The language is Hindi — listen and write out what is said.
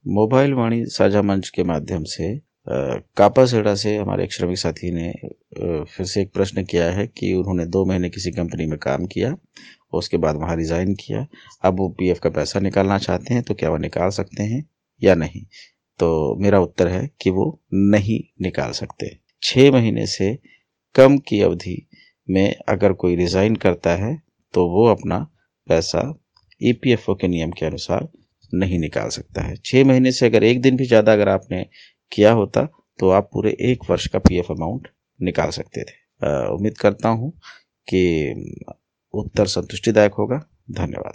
मोबाइल वाणी साझा मंच के माध्यम से कापासेड़ा से हमारे एक श्रमिक साथी ने फिर से एक प्रश्न किया है कि उन्होंने 2 महीने किसी कंपनी में काम किया, उसके बाद वहाँ रिज़ाइन किया। अब वो पीएफ का पैसा निकालना चाहते हैं, तो क्या वो निकाल सकते हैं या नहीं? तो मेरा उत्तर है कि वो नहीं निकाल सकते। 6 महीने से कम की अवधि में अगर कोई रिज़ाइन करता है, तो वो अपना पैसा ईपीएफओ के नियम के अनुसार नहीं निकाल सकता है। 6 महीने से अगर एक दिन भी ज़्यादा अगर आपने किया होता, तो आप पूरे 1 वर्ष का पीएफ अमाउंट निकाल सकते थे। उम्मीद करता हूँ कि उत्तर संतुष्टिदायक होगा। धन्यवाद।